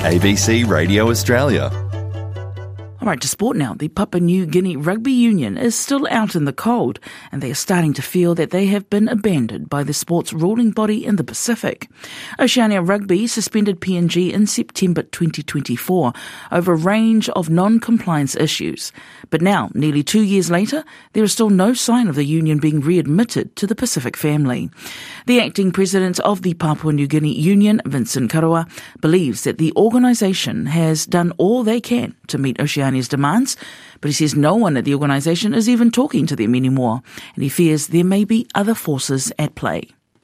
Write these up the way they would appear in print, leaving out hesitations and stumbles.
ABC Radio Australia. All right, to sport now. The Papua New Guinea Rugby Union is still out in the cold, and they are starting to feel that they have been abandoned by the sport's ruling body in the Pacific. Oceania Rugby suspended PNG in September 2024 over a range of non-compliance issues. But now, nearly 2 years later, there is still no sign of the union being readmitted to the Pacific family. The acting president of the Papua New Guinea Union, Vincent Karawa, believes that the organisation has done all they can to meet Oceania's demands, but he says no one at the organisation is even talking to them anymore, and he fears there may be other forces at play.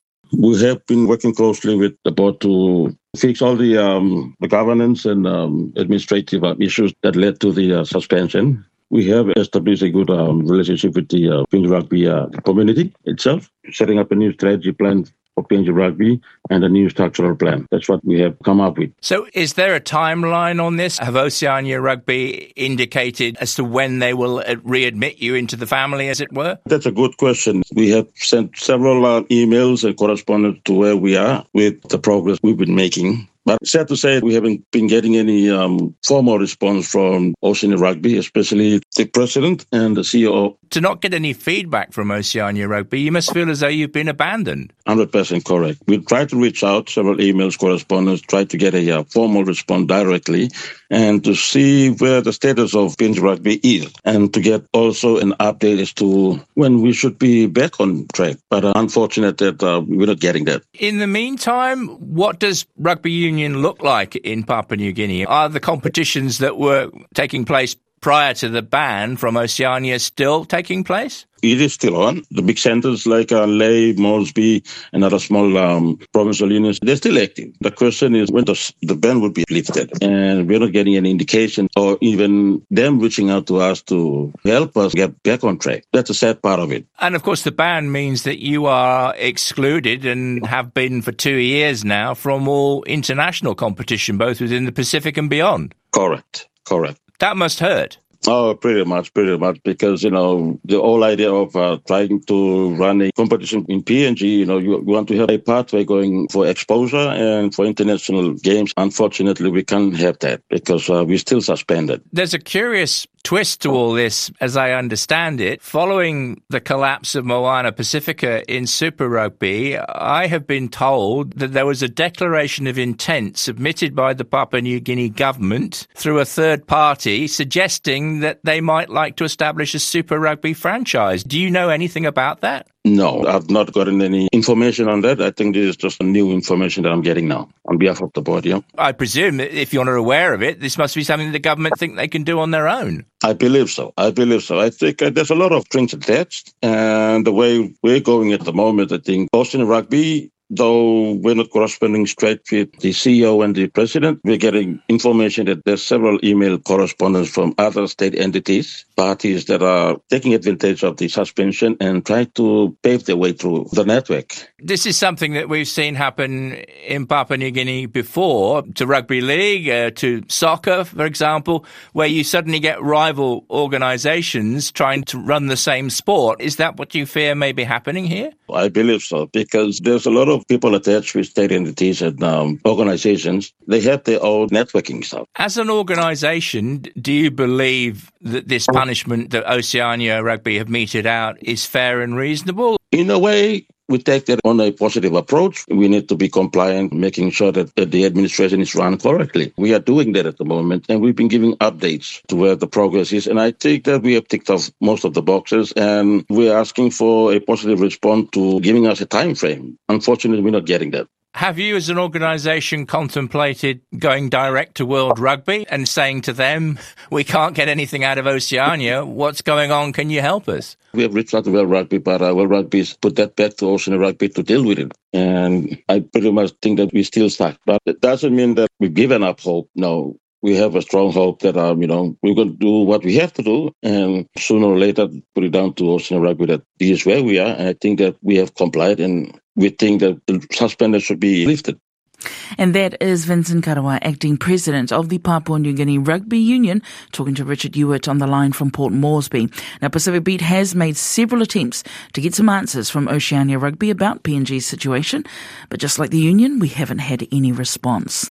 We have been working closely with the board to fix all the governance and administrative issues that led to the suspension. We have established a good relationship with the PNG Rugby community itself, setting up a new strategy plan for PNG Rugby and a new structural plan. That's what we have come up with. So is there a timeline on this? Have Oceania Rugby indicated as to when they will readmit you into the family, as it were? That's a good question. We have sent several emails and correspondence to where we are with the progress we've been making. But sad to say, we haven't been getting any formal response from Oceania Rugby, especially the president and the CEO. To not get any feedback from Oceania Rugby, you must feel as though you've been abandoned. 100% correct. We tried to reach out, several emails, correspondence, tried to get a formal response directly, and to see where the status of PNG Rugby is, and to get also an update as to when we should be back on track. But unfortunate that we're not getting that. In the meantime, what does rugby union look like in Papua New Guinea? Are the competitions that were taking place prior to the ban from Oceania still taking place? It is still on. The big centres like Lae, Moresby, and other small provincial unions, they're still active. The question is when the ban will be lifted. And we're not getting any indication or even them reaching out to us to help us get back on track. That's a sad part of it. And of course, the ban means that you are excluded and have been for 2 years now from all international competition, both within the Pacific and beyond. Correct. That must hurt. Oh, pretty much, because, the whole idea of trying to run a competition in PNG, you want to have a pathway going for exposure and for international games. Unfortunately, we can't have that because we're still suspended. There's a curious twist to all this, as I understand it. Following the collapse of Moana Pacifica in Super Rugby, I have been told that there was a declaration of intent submitted by the Papua New Guinea government through a third party suggesting that they might like to establish a Super Rugby franchise. Do you know anything about that? No, I've not gotten any information on that. I think this is just new information that I'm getting now on behalf of the board, yeah. I presume that if you're not aware of it, this must be something the government think they can do on their own. I believe so. I think there's a lot of strings attached. And the way we're going at the moment, I think Oceania Rugby, though we're not corresponding straight with the CEO and the president, we're getting information that there's several email correspondence from other state entities, parties that are taking advantage of the suspension and trying to pave their way through the network. This is something that we've seen happen in Papua New Guinea before, to rugby league, to soccer, for example, where you suddenly get rival organisations trying to run the same sport. Is that what you fear may be happening here? I believe so, because there's a lot of people attached with state entities and organizations. They have their own networking stuff. As an organisation, do you believe that this punishment that Oceania Rugby have meted out is fair and reasonable? In a way, we take that on a positive approach. We need to be compliant, making sure that the administration is run correctly. We are doing that at the moment, and we've been giving updates to where the progress is. And I think that we have ticked off most of the boxes, and we're asking for a positive response to giving us a time frame. Unfortunately, we're not getting that. Have you as an organisation contemplated going direct to World Rugby and saying to them, we can't get anything out of Oceania, what's going on, can you help us? We have reached out to World Rugby, but World Rugby's put that back to Oceania Rugby to deal with it. And I pretty much think that we're still stuck. But it doesn't mean that we've given up hope. No, we have a strong hope that, we're going to do what we have to do. And sooner or later, put it down to Oceania Rugby that this is where we are. And I think that we have complied, and we think that the suspenders should be lifted. And that is Vincent Karawa, acting president of the Papua New Guinea Rugby Union, talking to Richard Hewitt on the line from Port Moresby. Now, Pacific Beat has made several attempts to get some answers from Oceania Rugby about PNG's situation, but just like the union, we haven't had any response.